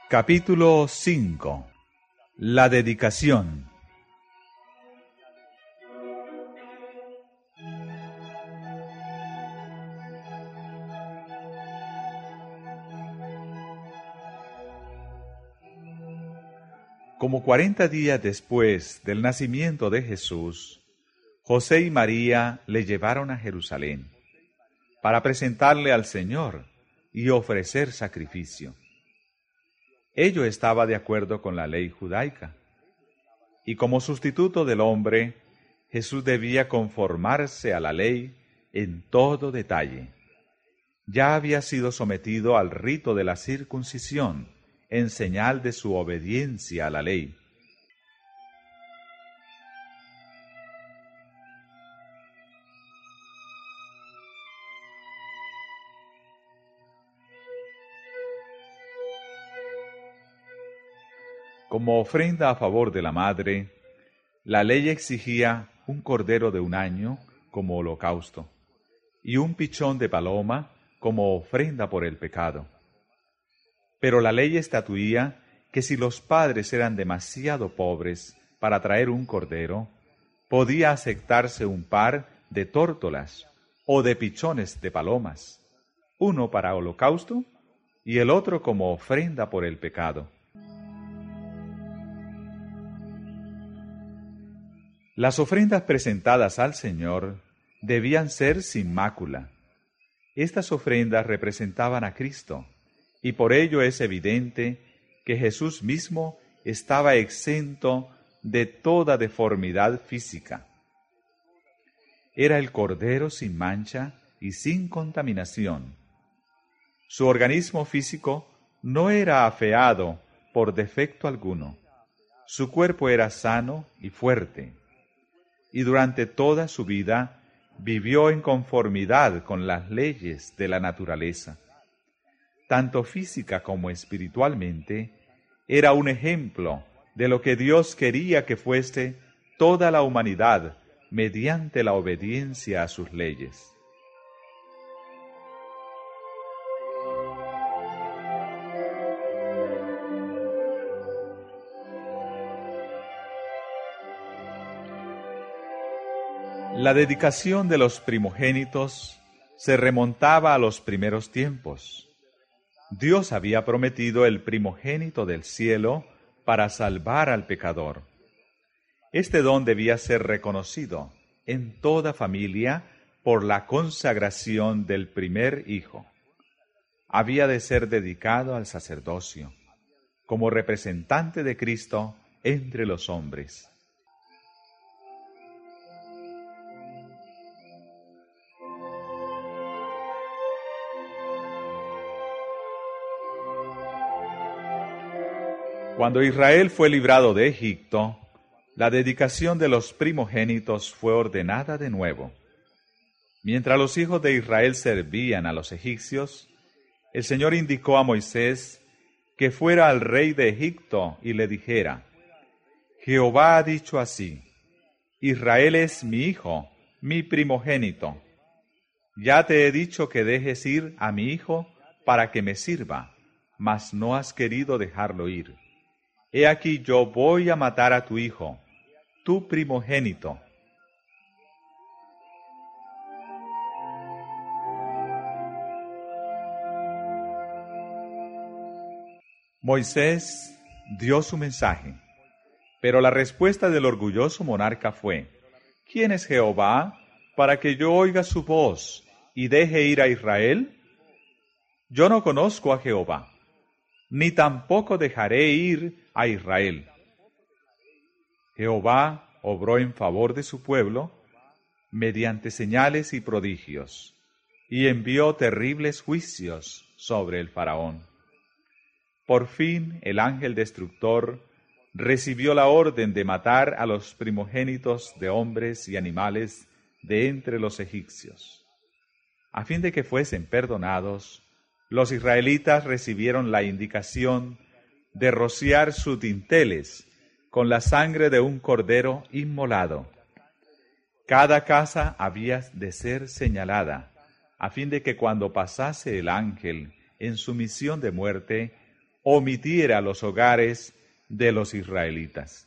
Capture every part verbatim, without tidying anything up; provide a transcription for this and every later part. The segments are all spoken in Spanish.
Capítulo cinco. La dedicación. Como cuarenta días después del nacimiento de Jesús, José y María le llevaron a Jerusalén para presentarle al Señor y ofrecer sacrificio. Ello estaba de acuerdo con la ley judaica, y como sustituto del hombre, Jesús debía conformarse a la ley en todo detalle. Ya había sido sometido al rito de la circuncisión, en señal de su obediencia a la ley. Como ofrenda a favor de la madre, la ley exigía un cordero de un año como holocausto y un pichón de paloma como ofrenda por el pecado. Pero la ley estatuía que si los padres eran demasiado pobres para traer un cordero, podía aceptarse un par de tórtolas o de pichones de palomas, uno para holocausto y el otro como ofrenda por el pecado. Las ofrendas presentadas al Señor debían ser sin mácula. Estas ofrendas representaban a Cristo, y por ello es evidente que Jesús mismo estaba exento de toda deformidad física. Era el Cordero sin mancha y sin contaminación. Su organismo físico no era afeado por defecto alguno. Su cuerpo era sano y fuerte, y durante toda su vida vivió en conformidad con las leyes de la naturaleza. Tanto física como espiritualmente, era un ejemplo de lo que Dios quería que fuese toda la humanidad mediante la obediencia a sus leyes. La dedicación de los primogénitos se remontaba a los primeros tiempos. Dios había prometido el primogénito del cielo para salvar al pecador. Este don debía ser reconocido en toda familia por la consagración del primer hijo. Había de ser dedicado al sacerdocio, como representante de Cristo entre los hombres. Cuando Israel fue librado de Egipto, la dedicación de los primogénitos fue ordenada de nuevo. Mientras los hijos de Israel servían a los egipcios, el Señor indicó a Moisés que fuera al rey de Egipto y le dijera: Jehová ha dicho así: Israel es mi hijo, mi primogénito. Ya te he dicho que dejes ir a mi hijo para que me sirva, mas no has querido dejarlo ir. He aquí yo voy a matar a tu hijo, tu primogénito. Moisés dio su mensaje, pero la respuesta del orgulloso monarca fue: ¿Quién es Jehová para que yo oiga su voz y deje ir a Israel? Yo no conozco a Jehová, ni tampoco dejaré ir a Israel. Jehová obró en favor de su pueblo mediante señales y prodigios, y envió terribles juicios sobre el faraón. Por fin el ángel destructor recibió la orden de matar a los primogénitos de hombres y animales de entre los egipcios. A fin de que fuesen perdonados, los israelitas recibieron la indicación de rociar sus dinteles con la sangre de un cordero inmolado. Cada casa había de ser señalada, a fin de que cuando pasase el ángel en su misión de muerte, omitiera los hogares de los israelitas.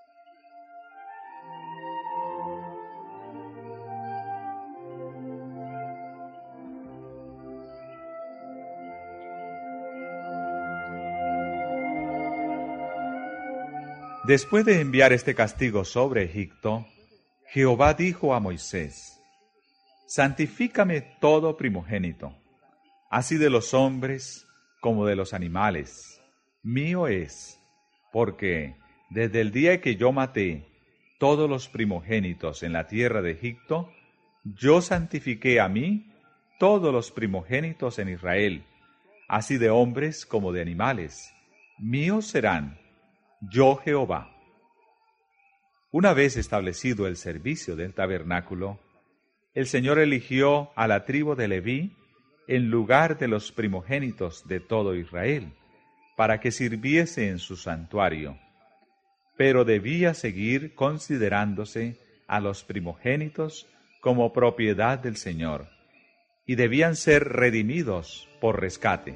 Después de enviar este castigo sobre Egipto, Jehová dijo a Moisés: Santifícame todo primogénito, así de los hombres como de los animales, mío es, porque desde el día que yo maté todos los primogénitos en la tierra de Egipto, yo santifiqué a mí todos los primogénitos en Israel, así de hombres como de animales, míos serán, yo Jehová. Una vez establecido el servicio del tabernáculo, el Señor eligió a la tribu de Leví en lugar de los primogénitos de todo Israel, para que sirviese en su santuario, pero debía seguir considerándose a los primogénitos como propiedad del Señor, y debían ser redimidos por rescate.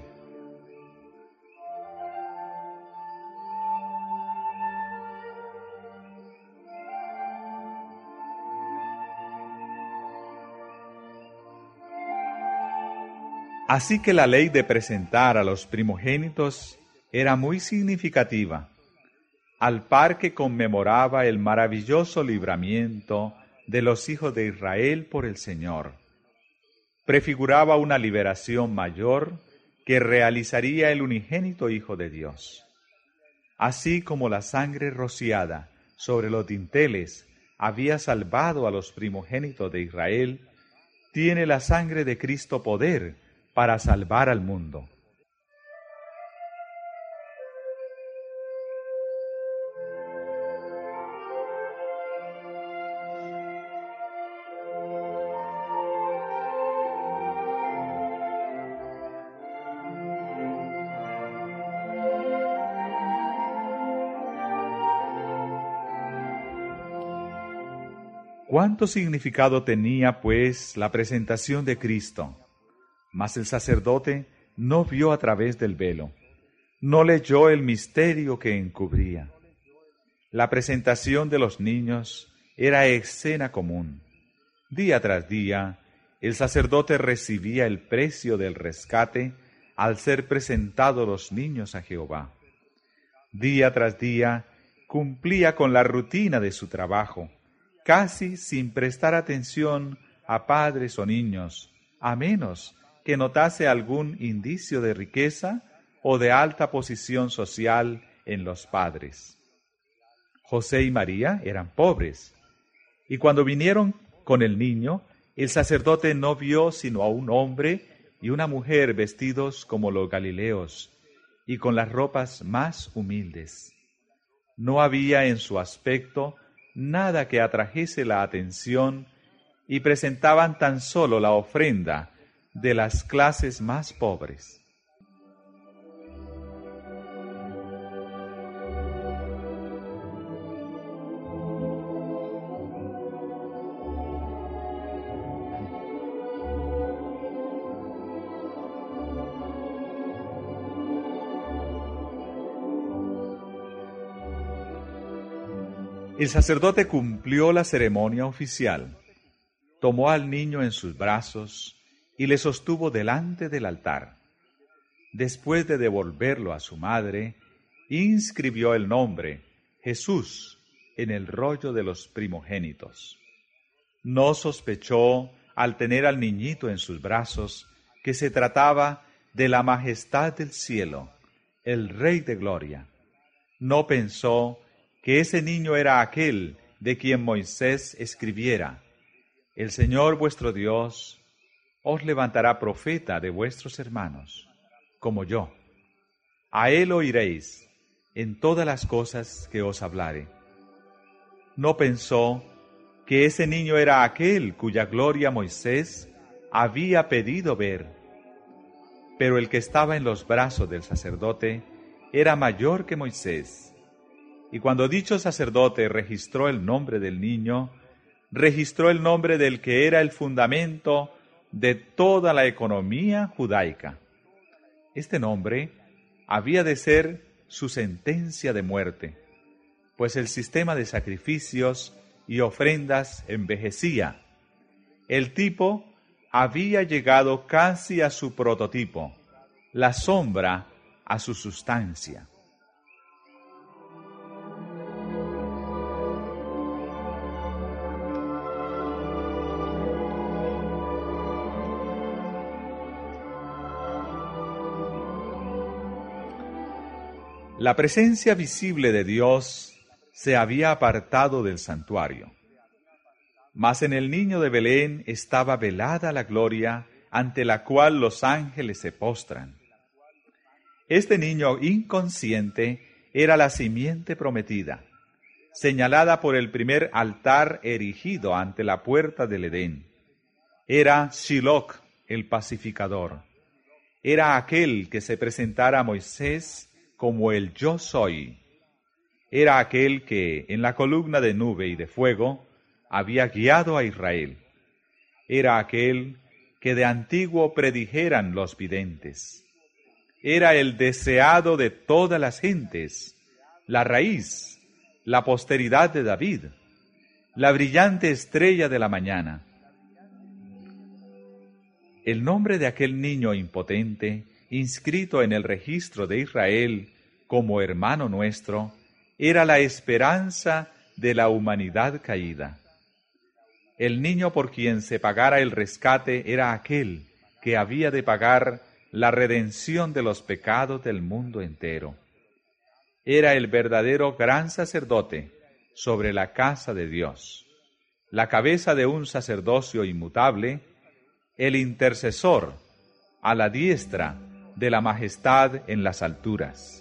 Así que la ley de presentar a los primogénitos era muy significativa, al par que conmemoraba el maravilloso libramiento de los hijos de Israel por el Señor. Prefiguraba una liberación mayor que realizaría el unigénito Hijo de Dios. Así como la sangre rociada sobre los dinteles había salvado a los primogénitos de Israel, tiene la sangre de Cristo poder para salvar al mundo. ¿Cuánto significado tenía, pues, la presentación de Cristo? Mas el sacerdote no vio a través del velo, no leyó el misterio que encubría. La presentación de los niños era escena común. Día tras día, el sacerdote recibía el precio del rescate al ser presentados los niños a Jehová. Día tras día, cumplía con la rutina de su trabajo, casi sin prestar atención a padres o niños, a menos que notase algún indicio de riqueza o de alta posición social en los padres. José y María eran pobres, y cuando vinieron con el niño, el sacerdote no vio sino a un hombre y una mujer vestidos como los galileos, y con las ropas más humildes. No había en su aspecto nada que atrajese la atención, y presentaban tan solo la ofrenda de las clases más pobres. El sacerdote cumplió la ceremonia oficial, tomó al niño en sus brazos y le sostuvo delante del altar. Después de devolverlo a su madre, inscribió el nombre, Jesús, en el rollo de los primogénitos. No sospechó, al tener al niñito en sus brazos, que se trataba de la majestad del cielo, el Rey de Gloria. No pensó que ese niño era aquel de quien Moisés escribiera: El Señor vuestro Dios os levantará profeta de vuestros hermanos, como yo. A él oiréis en todas las cosas que os hablare. No pensó que ese niño era aquel cuya gloria Moisés había pedido ver. Pero el que estaba en los brazos del sacerdote era mayor que Moisés. Y cuando dicho sacerdote registró el nombre del niño, registró el nombre del que era el fundamento de toda la economía judaica. Este nombre había de ser su sentencia de muerte, pues el sistema de sacrificios y ofrendas envejecía. El tipo había llegado casi a su prototipo, la sombra a su sustancia. La presencia visible de Dios se había apartado del santuario, mas en el niño de Belén estaba velada la gloria ante la cual los ángeles se postran. Este niño inconsciente era la simiente prometida, señalada por el primer altar erigido ante la puerta del Edén. Era Shiloh, el pacificador. Era aquel que se presentara a Moisés como el Yo Soy. Era aquel que, en la columna de nube y de fuego, había guiado a Israel. Era aquel que de antiguo predijeran los videntes. Era el deseado de todas las gentes, la raíz, la posteridad de David, la brillante estrella de la mañana. El nombre de aquel niño impotente, inscrito en el registro de Israel como hermano nuestro, era la esperanza de la humanidad caída. El niño por quien se pagara el rescate era aquel que había de pagar la redención de los pecados del mundo entero. Era el verdadero gran sacerdote sobre la casa de Dios, la cabeza de un sacerdocio inmutable, el intercesor a la diestra de la majestad en las alturas.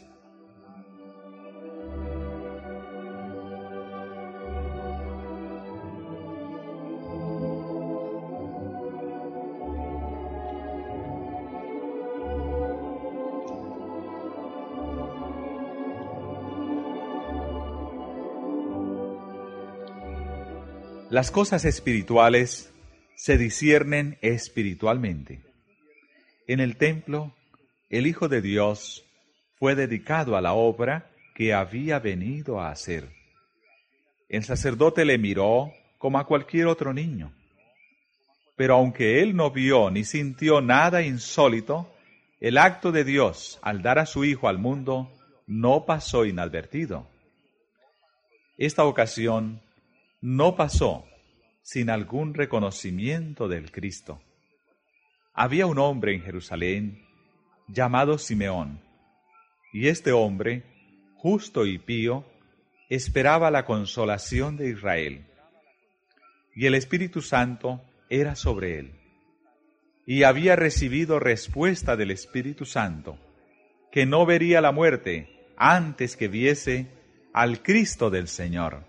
Las cosas espirituales se disciernen espiritualmente. En el templo, el Hijo de Dios fue dedicado a la obra que había venido a hacer. El sacerdote le miró como a cualquier otro niño. Pero aunque él no vio ni sintió nada insólito, el acto de Dios al dar a su Hijo al mundo no pasó inadvertido. Esta ocasión no pasó sin algún reconocimiento del Cristo. Había un hombre en Jerusalén llamado Simeón, y este hombre, justo y pío, esperaba la consolación de Israel, y el Espíritu Santo era sobre él, y había recibido respuesta del Espíritu Santo, que no vería la muerte antes que viese al Cristo del Señor.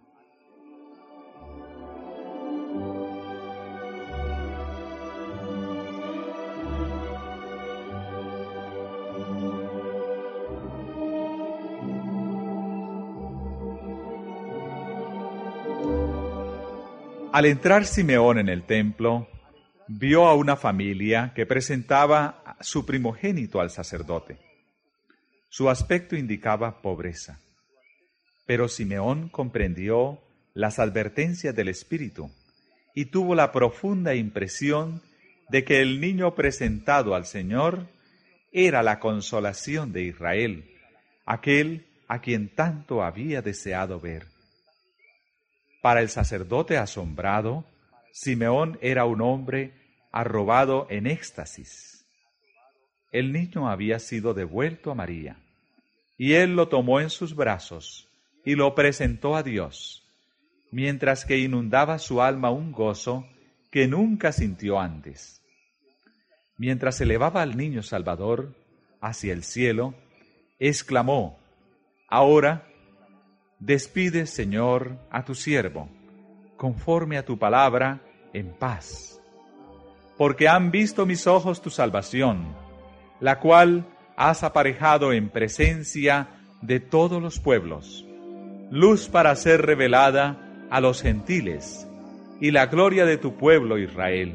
Al entrar Simeón en el templo, vio a una familia que presentaba a su primogénito al sacerdote. Su aspecto indicaba pobreza, pero Simeón comprendió las advertencias del Espíritu y tuvo la profunda impresión de que el niño presentado al Señor era la consolación de Israel, aquel a quien tanto había deseado ver. Para el sacerdote asombrado, Simeón era un hombre arrobado en éxtasis. El niño había sido devuelto a María, y él lo tomó en sus brazos y lo presentó a Dios, mientras que inundaba su alma un gozo que nunca sintió antes. Mientras elevaba al niño Salvador hacia el cielo, exclamó: «Ahora, despide, Señor, a tu siervo, conforme a tu palabra, en paz. Porque han visto mis ojos tu salvación, la cual has aparejado en presencia de todos los pueblos, luz para ser revelada a los gentiles, y la gloria de tu pueblo Israel».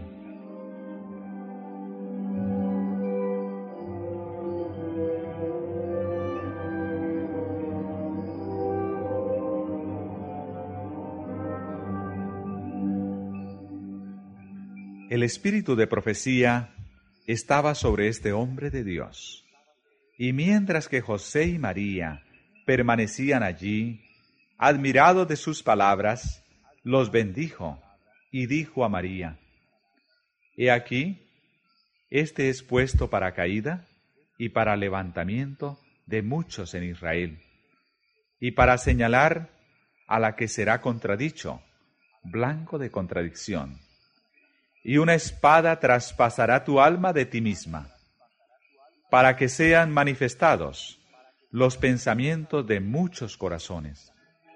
el espíritu de profecía estaba sobre este hombre de Dios. Y mientras que José y María permanecían allí, admirados de sus palabras, los bendijo y dijo a María: He aquí, este es puesto para caída y para levantamiento de muchos en Israel, y para señalar a la que será contradicho, blanco de contradicción. Y una espada traspasará tu alma de ti misma, para que sean manifestados los pensamientos de muchos corazones.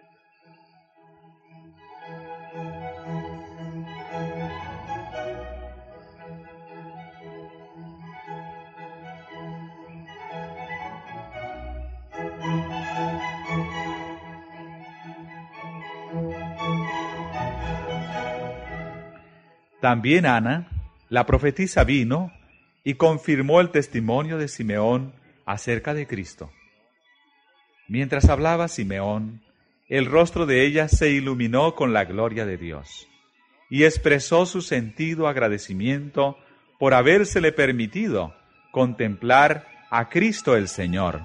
También Ana, la profetisa, vino y confirmó el testimonio de Simeón acerca de Cristo. Mientras hablaba Simeón, el rostro de ella se iluminó con la gloria de Dios y expresó su sentido agradecimiento por habérsele permitido contemplar a Cristo el Señor.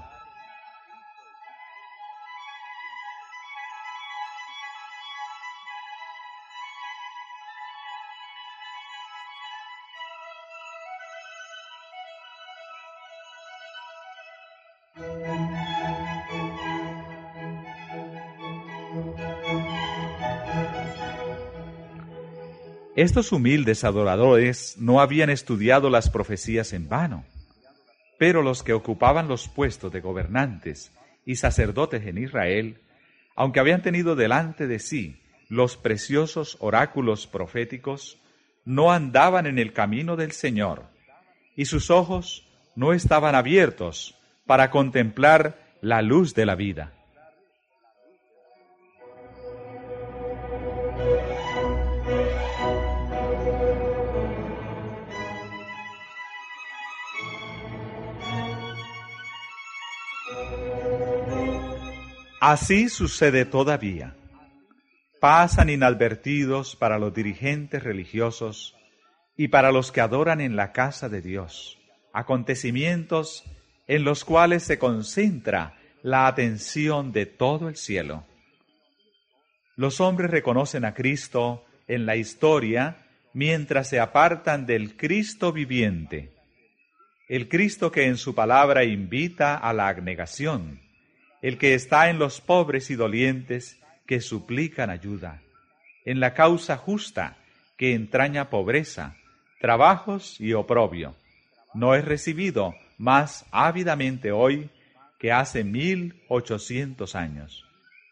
Estos humildes adoradores no habían estudiado las profecías en vano, pero los que ocupaban los puestos de gobernantes y sacerdotes en Israel, aunque habían tenido delante de sí los preciosos oráculos proféticos, no andaban en el camino del Señor, y sus ojos no estaban abiertos para contemplar la luz de la vida. Así sucede todavía. Pasan inadvertidos para los dirigentes religiosos y para los que adoran en la casa de Dios acontecimientos en los cuales se concentra la atención de todo el cielo. Los hombres reconocen a Cristo en la historia mientras se apartan del Cristo viviente, el Cristo que en su palabra invita a la abnegación, el que está en los pobres y dolientes que suplican ayuda, en la causa justa que entraña pobreza, trabajos y oprobio. No es recibido más ávidamente hoy que hace mil ochocientos años.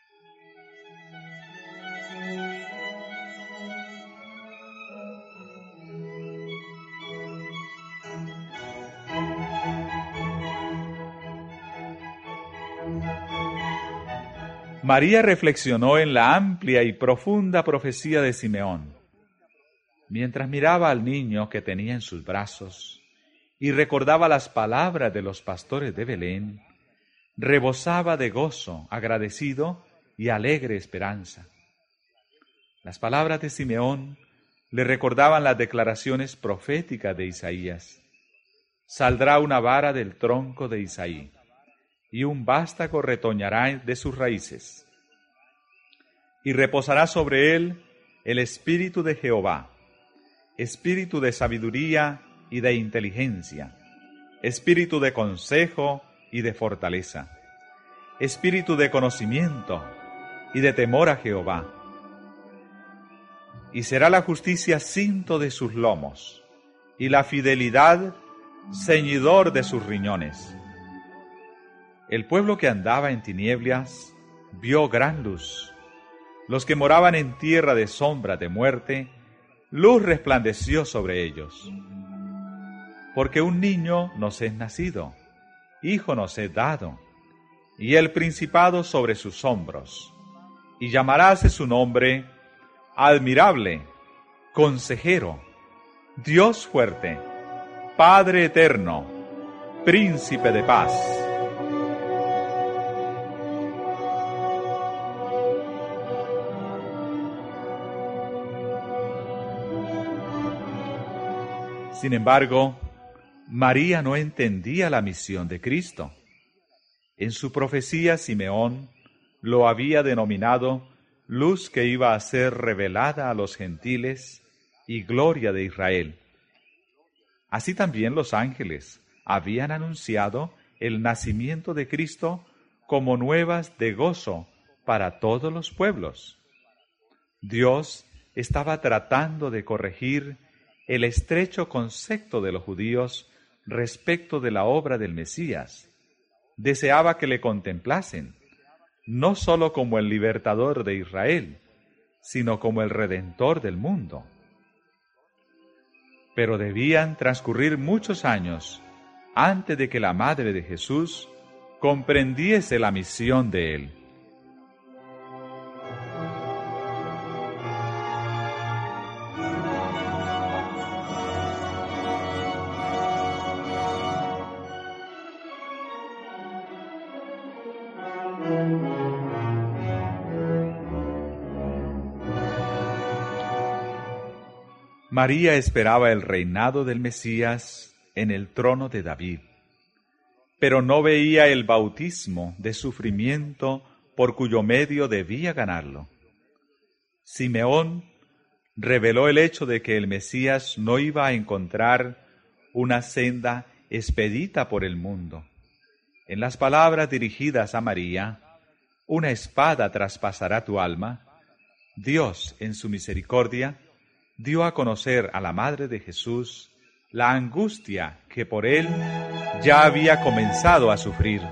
María reflexionó en la amplia y profunda profecía de Simeón, mientras miraba al niño que tenía en sus brazos y recordaba las palabras de los pastores de Belén. Rebosaba de gozo, agradecido y alegre esperanza. Las palabras de Simeón le recordaban las declaraciones proféticas de Isaías. Saldrá una vara del tronco de Isaí, y un vástago retoñará de sus raíces. Y reposará sobre él el espíritu de Jehová, espíritu de sabiduría y de inteligencia, espíritu de consejo y de fortaleza, espíritu de conocimiento y de temor a Jehová. Y será la justicia cinto de sus lomos, y la fidelidad ceñidor de sus riñones. El pueblo que andaba en tinieblas vio gran luz. Los que moraban en tierra de sombra de muerte, luz resplandeció sobre ellos. Porque un niño nos es nacido, hijo nos es dado, y el principado sobre sus hombros. Y llamaráse su nombre Admirable, Consejero, Dios fuerte, Padre eterno, Príncipe de paz. Sin embargo, María no entendía la misión de Cristo. En su profecía, Simeón lo había denominado luz que iba a ser revelada a los gentiles y gloria de Israel. Así también los ángeles habían anunciado el nacimiento de Cristo como nuevas de gozo para todos los pueblos. Dios estaba tratando de corregir el estrecho concepto de los judíos respecto de la obra del Mesías. Deseaba que le contemplasen, no sólo como el libertador de Israel, sino como el redentor del mundo. Pero debían transcurrir muchos años antes de que la madre de Jesús comprendiese la misión de él. María esperaba el reinado del Mesías en el trono de David, pero no veía el bautismo de sufrimiento por cuyo medio debía ganarlo. Simeón reveló el hecho de que el Mesías no iba a encontrar una senda expedita por el mundo. En las palabras dirigidas a María, una espada traspasará tu alma, Dios, en su misericordia, dio a conocer a la Madre de Jesús la angustia que por él ya había comenzado a sufrir.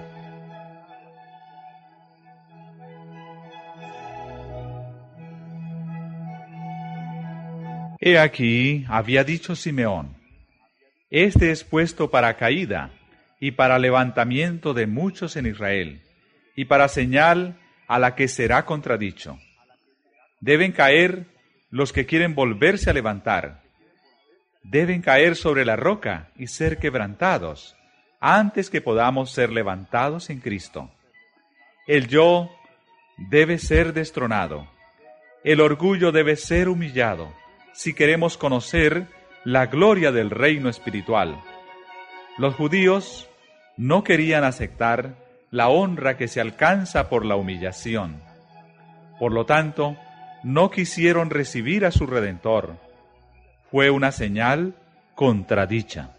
He aquí, había dicho Simeón, este es puesto para caída y para levantamiento de muchos en Israel, y para señal a la que será contradicho. Deben caer los que quieren volverse a levantar. Deben caer sobre la roca y ser quebrantados, antes que podamos ser levantados en Cristo. El yo debe ser destronado. El orgullo debe ser humillado, si queremos conocer la gloria del reino espiritual. Los judíos no querían aceptar la honra que se alcanza por la humillación. Por lo tanto, no quisieron recibir a su Redentor. Fue una señal contradicha.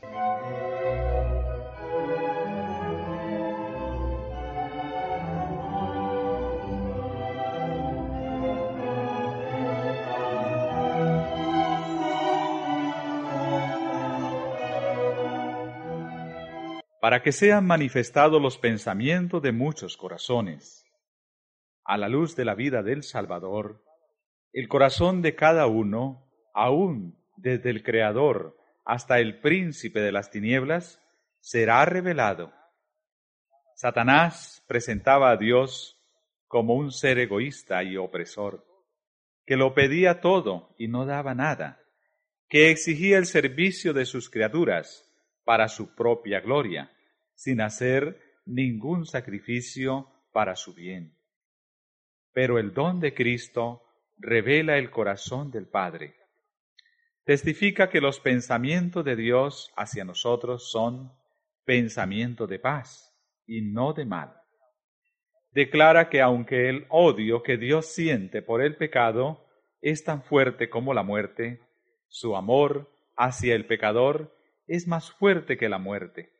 Para que sean manifestados los pensamientos de muchos corazones, a la luz de la vida del Salvador, el corazón de cada uno, aún desde el Creador hasta el príncipe de las tinieblas, será revelado. Satanás presentaba a Dios como un ser egoísta y opresor, que lo pedía todo y no daba nada, que exigía el servicio de sus criaturas para su propia gloria, sin hacer ningún sacrificio para su bien. Pero el don de Cristo revela el corazón del Padre. Testifica que los pensamientos de Dios hacia nosotros son pensamientos de paz y no de mal. Declara que aunque el odio que Dios siente por el pecado es tan fuerte como la muerte, su amor hacia el pecador es más fuerte que la muerte.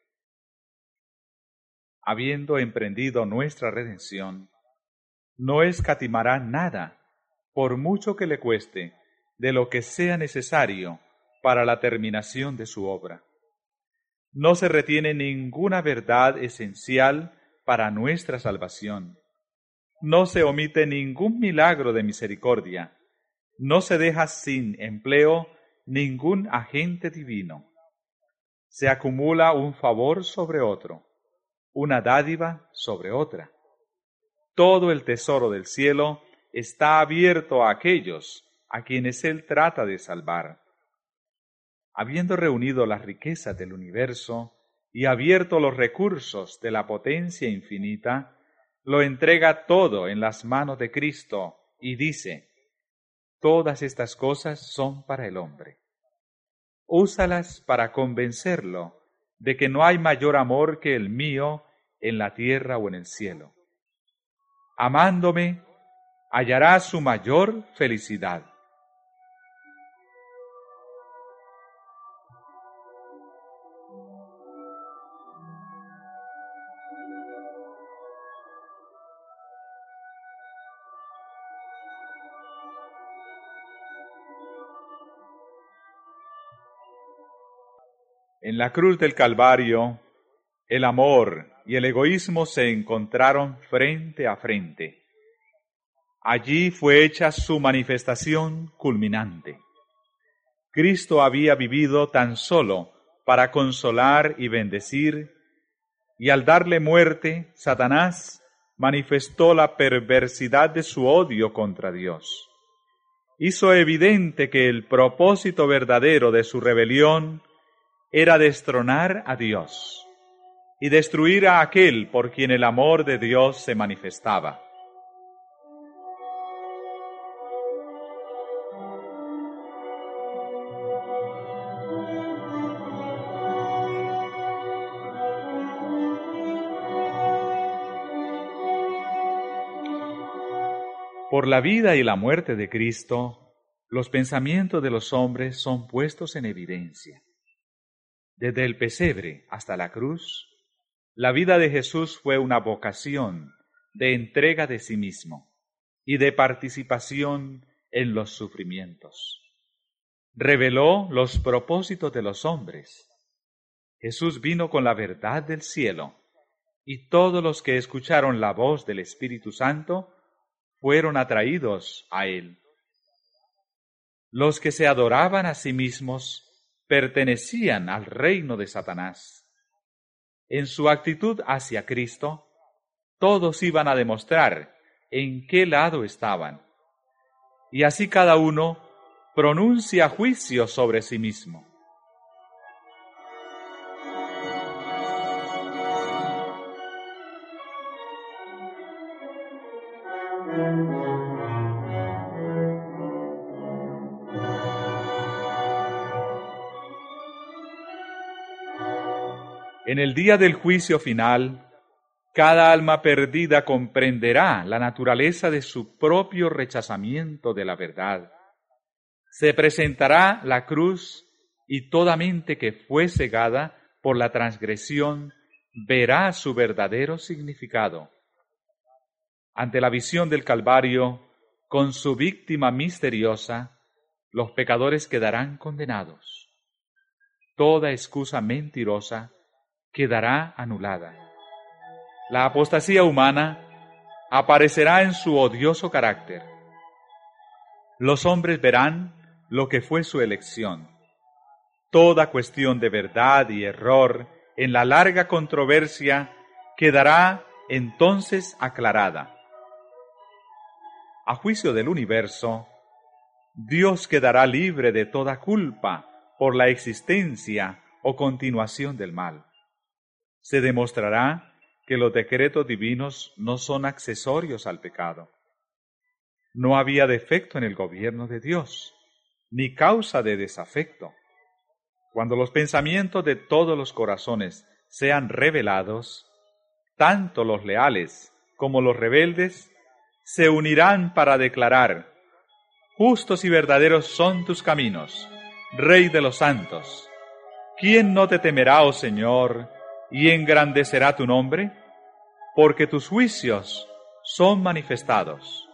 Habiendo emprendido nuestra redención, no escatimará nada, por mucho que le cueste, de lo que sea necesario para la terminación de su obra. No se retiene ninguna verdad esencial para nuestra salvación. No se omite ningún milagro de misericordia. No se deja sin empleo ningún agente divino. Se acumula un favor sobre otro, una dádiva sobre otra. Todo el tesoro del cielo está abierto a aquellos a quienes Él trata de salvar. Habiendo reunido las riquezas del universo y abierto los recursos de la potencia infinita, lo entrega todo en las manos de Cristo y dice: todas estas cosas son para el hombre. úsalas para convencerlo de que no hay mayor amor que el mío en la tierra o en el cielo. Amándome, hallará su mayor felicidad. En la cruz del Calvario, el amor y el egoísmo se encontraron frente a frente. Allí fue hecha su manifestación culminante. Cristo había vivido tan solo para consolar y bendecir, y al darle muerte, Satanás manifestó la perversidad de su odio contra Dios. Hizo evidente que el propósito verdadero de su rebelión era destronar a Dios y destruir a aquel por quien el amor de Dios se manifestaba. Por la vida y la muerte de Cristo, los pensamientos de los hombres son puestos en evidencia. Desde el pesebre hasta la cruz, la vida de Jesús fue una vocación de entrega de sí mismo y de participación en los sufrimientos. Reveló los propósitos de los hombres. Jesús vino con la verdad del cielo, y todos los que escucharon la voz del Espíritu Santo fueron atraídos a él. Los que se adoraban a sí mismos pertenecían al reino de Satanás. En su actitud hacia Cristo, todos iban a demostrar en qué lado estaban, y así cada uno pronuncia juicio sobre sí mismo. En el día del juicio final, cada alma perdida comprenderá la naturaleza de su propio rechazamiento de la verdad. Se presentará la cruz y toda mente que fue cegada por la transgresión verá su verdadero significado. Ante la visión del Calvario, con su víctima misteriosa, los pecadores quedarán condenados. Toda excusa mentirosa quedará anulada. La apostasía humana aparecerá en su odioso carácter. Los hombres verán lo que fue su elección. Toda cuestión de verdad y error en la larga controversia quedará entonces aclarada. A juicio del universo, Dios quedará libre de toda culpa por la existencia o continuación del mal. Se demostrará que los decretos divinos no son accesorios al pecado. No había defecto en el gobierno de Dios, ni causa de desafecto. Cuando los pensamientos de todos los corazones sean revelados, tanto los leales como los rebeldes se unirán para declarar: justos y verdaderos son tus caminos, Rey de los santos. ¿Quién no te temerá, oh Señor, y engrandecerá tu nombre? Porque tus juicios son manifestados.